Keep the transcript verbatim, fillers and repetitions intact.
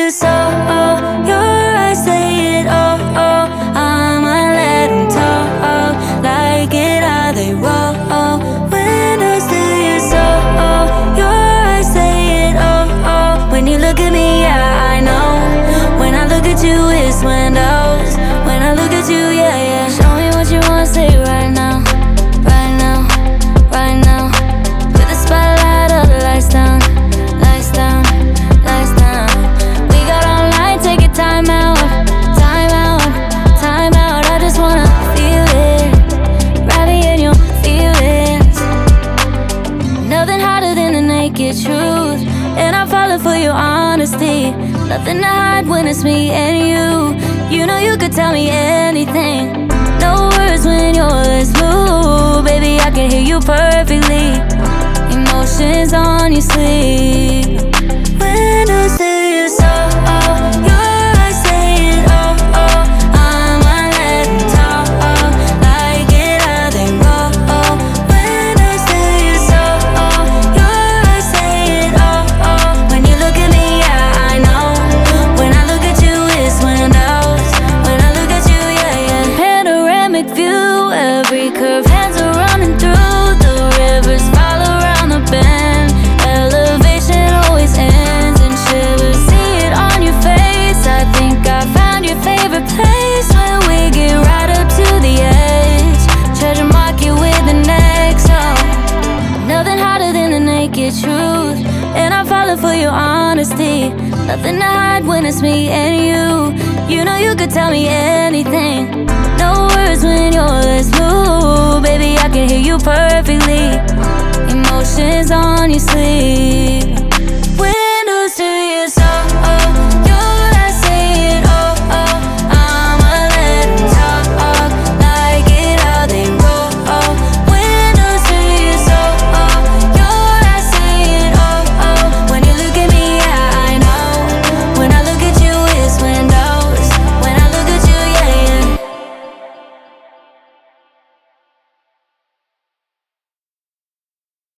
you so, oh, your eyes say it, oh, oh. I'ma let them talk, like it how they roll. When I say it so, oh, your eyes say it, oh, oh. When you look at me, yeah, I know. When I look at you, it's windows. When I look at you, yeah, yeah. Show me what you wanna say right now, right now, right now. Put the spotlight of the lights down, lights down, lights down. We got all night, take your time out, time out, time out. I just wanna feel it, wrap me in your feelings. Nothing hotter than the naked truth, and I'm falling for your honesty. Nothing to hide when it's me and you. You know you could tell me anything. No words when your lips move. Baby, I can hear you perfectly. Emotions on your sleeve. When I say it so, oh, your eyes say it, oh, oh. I'ma let them talk, like it how they roll. When I say it so, oh, your eyes say it, oh, oh. When you look at me, yeah, I know. When I look at you, it's windows. When I look at you, yeah, yeah. Panoramic view, every curve, hands are running through the rivers, follow around the bend. Elevation always ends in shivers. See it on your face, I think I found your favorite place. When we get right up to the edge, treasure mark you with the next song. Nothing hotter than the naked truth, and I'm falling for your honesty. Nothing to hide when it's me and you. You know you could tell me anything. No words when your lips move. Baby, I can hear you perfectly. Emotions on your sleeve.